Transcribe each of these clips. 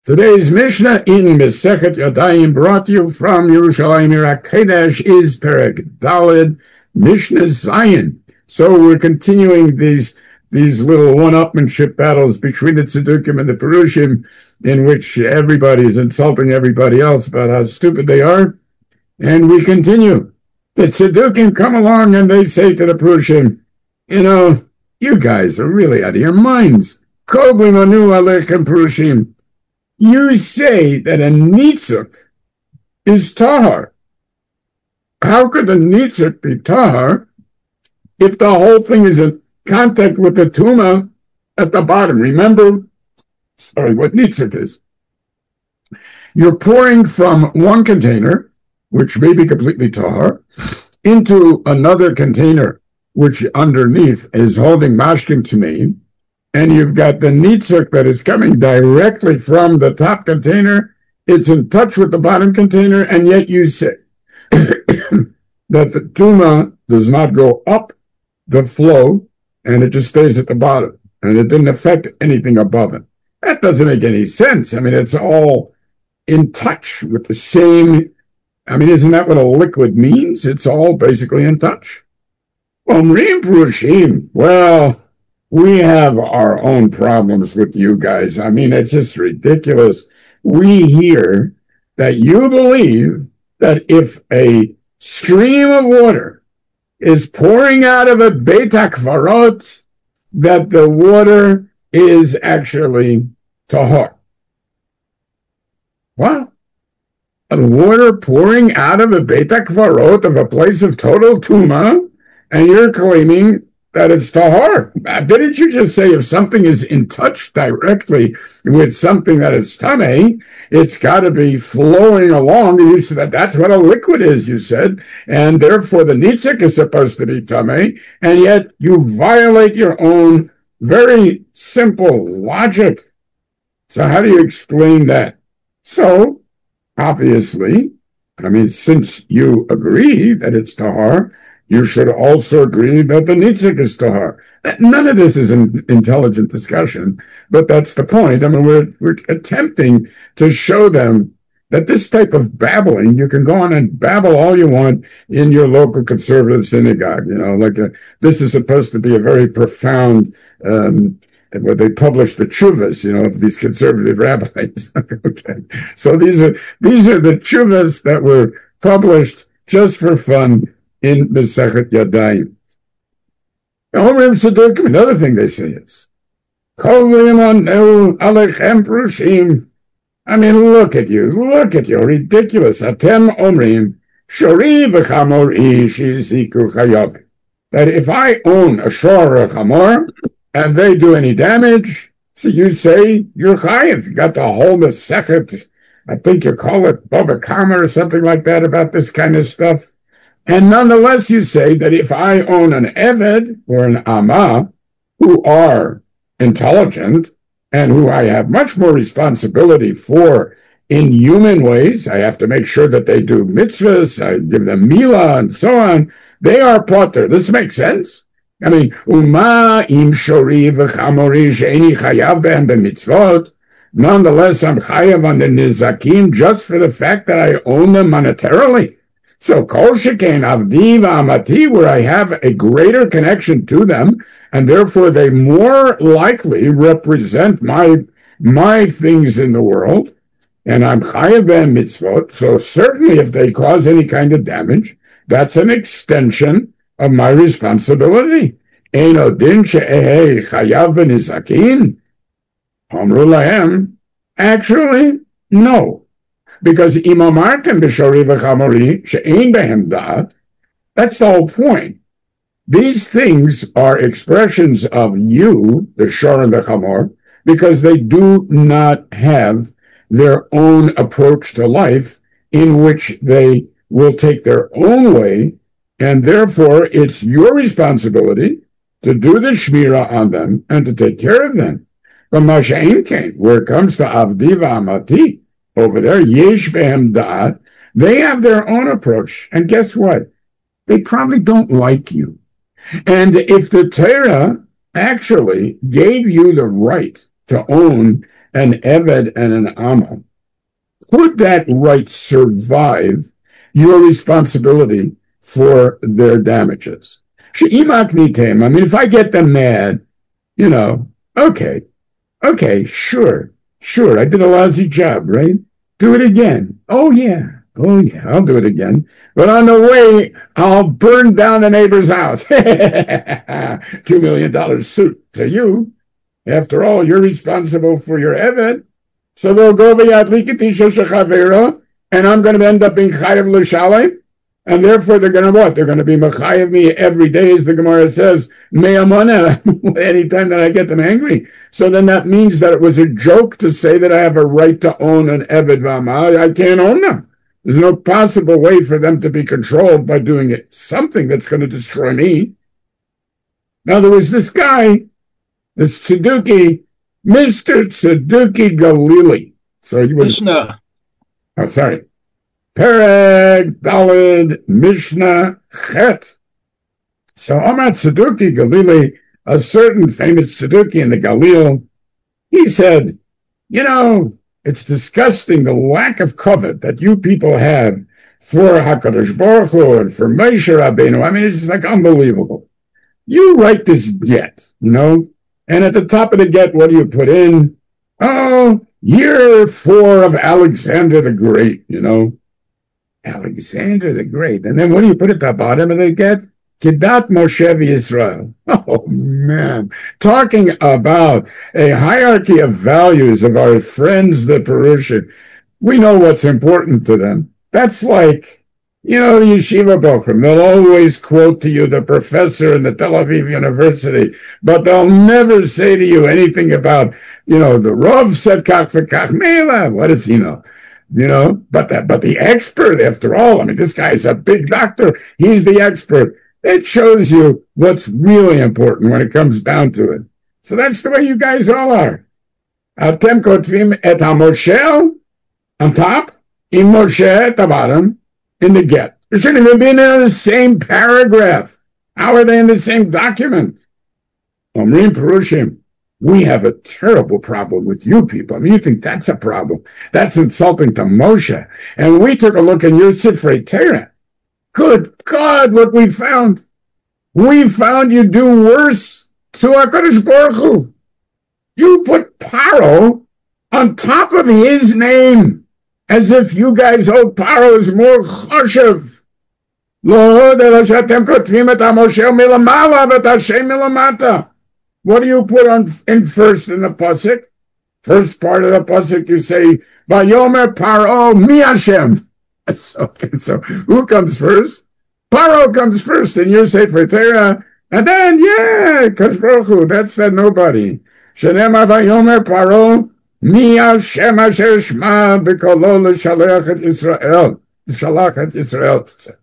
Today's Mishnah in Masechet Yadayim, brought to you from Yerushalayim Iraq Kodesh, is Perek Daled, Mishnah Zion. So we're continuing these little one-upmanship battles between the Tzedukim and the Perushim, in which everybody is insulting everybody else about how stupid they are. And we continue. The Tzedukim come along and they say to the Perushim, you guys are really out of your minds. Kovlim anu alechem Perushim. You say that a nitzuk is tahar. How could a nitzuk be tahar if the whole thing is in contact with the tuma at the bottom? Remember, what nitzuk is. You're pouring from one container, which may be completely tahar, into another container, which underneath is holding mashkim tameim, and you've got the nitzuk that is coming directly from the top container. It's in touch with the bottom container, and yet you say that the tuma does not go up the flow, and it just stays at the bottom, and it didn't affect anything above it. That doesn't make any sense. I mean, it's all in touch with the same. I mean, isn't that what a liquid means? It's all basically in touch. Omrim Perushim, well, we have our own problems with you guys. I mean, it's just ridiculous. We hear that you believe that if a stream of water is pouring out of a Beit HaKvarot, that the water is actually tahor. What? The water pouring out of a Beit HaKvarot, of a place of total tuma, and you're claiming that it's tahor. Didn't you just say if something is in touch directly with something that is tameh, it's got to be flowing along? You said that's what a liquid is, you said, and therefore the nitzuk is supposed to be tameh, and yet you violate your own very simple logic. So how do you explain that? So, obviously, I mean, since you agree that it's tahor, you should also agree that the nitzuk is tahar. None of this is an intelligent discussion, but that's the point. I mean, we're attempting to show them that this type of babbling, you can go on and babble all you want in your local conservative synagogue. This is supposed to be a very profound, where they publish the tshuvas, of these conservative rabbis. Okay, so these are the tshuvas that were published just for fun in Masechet Yadayim. Another thing they say is, I mean, look at you, ridiculous. Atem omrim, shori v'chamor shiziku chayav. That if I own a shor or a chamor, and they do any damage, so you say you're chayav. You got the whole Masechet, I think you call it Baba Kama or something like that, about this kind of stuff. And nonetheless, you say that if I own an Eved or an Amah who are intelligent and who I have much more responsibility for in human ways, I have to make sure that they do mitzvahs, I give them milah and so on, they are potter. This makes sense. I mean, Uma im shori v'chamori she'eni chayav behem b'mitzvot. Nonetheless, I'm chayav on the nizakim just for the fact that I own them monetarily. So kol shekain avdi v'amati, where I have a greater connection to them, and therefore they more likely represent my things in the world, and I'm chayav ben mitzvot. So certainly, if they cause any kind of damage, that's an extension of my responsibility. Eino din she'ehei chayav b'nizakin. Amru lahem, actually, no. Because imamartem b'shori v'chamori she'ein behem da'at, that's the whole point. These things are expressions of you, the shor and the chamor, because they do not have their own approach to life, in which they will take their own way, and therefore it's your responsibility to do the shmirah on them and to take care of them. But masha'in kain, where it comes to avdi v'amati, over there, yesh behem da'at, they have their own approach. And guess what? They probably don't like you. And if the Torah actually gave you the right to own an Eved and an Amma, could that right survive your responsibility for their damages? I mean, if I get them mad, okay, sure, I did a lousy job, right? Do it again. Oh, yeah, I'll do it again. But on the way, I'll burn down the neighbor's house. $2 million suit to you. After all, you're responsible for your Eved. So they'll go and I'm going to end up being chayav l'shalem, and therefore they're going to what? They're going to be mechayev me every day, as the Gemara says, me'amana, anytime that I get them angry. So then that means that it was a joke to say that I have a right to own an Eved v'ama. I can't own them. There's no possible way for them to be controlled by doing something that's going to destroy me. Now there was this guy, this Tzedukah, Mr. Tzedukah Galili. So he was... Mishnah. Oh, sorry. Pereg Daled Mishnah Chet. So Amar Tzedukah Galili, a certain famous Tzedukah in the Galil, he said, it's disgusting the lack of kavod that you people have for HaKadosh Baruch Hu and for Moshe Rabbeinu. I mean, it's just like unbelievable. You write this get, and at the top of the get, what do you put in? Oh, year 4 of Alexander the Great, Alexander the Great. And then what do you put at the bottom of the get? Kedat Moshe Yisrael. Oh, man. Talking about a hierarchy of values of our friends, the Perushim. We know what's important to them. That's like, the Yeshiva Bochum. They'll always quote to you the professor in the Tel Aviv University, but they'll never say to you anything about, the Rav said kach v'kach meila. What does he know? But the expert, after all, I mean, this guy's a big doctor. He's the expert. It shows you what's really important when it comes down to it. So that's the way you guys all are. Atem kotvim et hamoshel on top, in Moshe at the bottom, in the get. They shouldn't even be in the same paragraph. How are they in the same document? Omrim Perushim, we have a terrible problem with you people. I mean, you think that's a problem. That's insulting to Moshe. And we took a look in your Sifrei Torah. Good God, what we found. We found you do worse to HaKadosh Baruch Hu. You put Paro on top of his name, as if you guys hold Paro is more choshev. What do you put in first in the pasuk? First part of the pasuk you say, Vayomer Paro mi Hashem. Okay, so who comes first? Paro comes first in your Sefer Torah, and then, Kadosh Baruch Hu, that's that nobody. Shenema vayomer Paro, mi Hashem asher shma b'kolo l'shalach et Yisrael. L'shalach et Yisrael.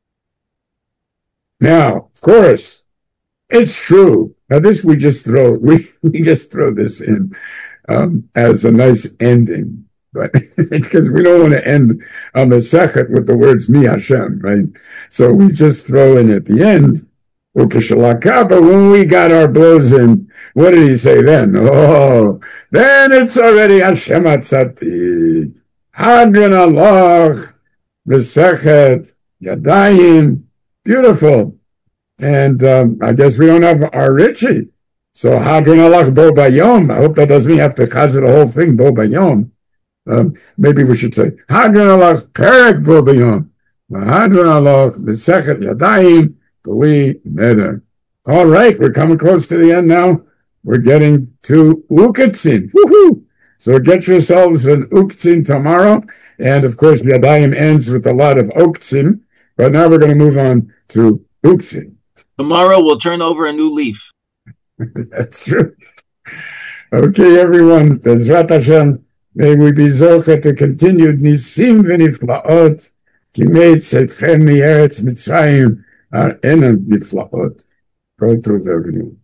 Now, of course, it's true. Now this we just throw this in as a nice ending. But because we don't want to end a Masechet with the words Mi Hashem, right? So we just throw in at the end, but when we got our blows in, what did he say then? Oh, then it's already Hashem Atzatik, Hadran Allah, Masechet, Yadayim, beautiful. And I guess we don't have our Richie. So Hadran Allah Bo Bayom. I hope that doesn't mean you have to chazir the whole thing, Bo Bayom. Maybe we should say Hadran Allah Perek Bo Bayom. Hadran Allah Mesechet Yadayim B'li Neder. All right, we're coming close to the end now. We're getting to Uketzin. Woohoo! So get yourselves an Uketzin tomorrow. And of course, Yadayim ends with a lot of Uketzin. But now we're going to move on to Uketzin. Tomorrow we'll turn over a new leaf. That's true. Okay, everyone. Bezrat Hashem. May we be zocher to continued nisim v'niflaot, ki meitz etchem mi'eretz Mitzrayim, our enam niflaot. Go through everything.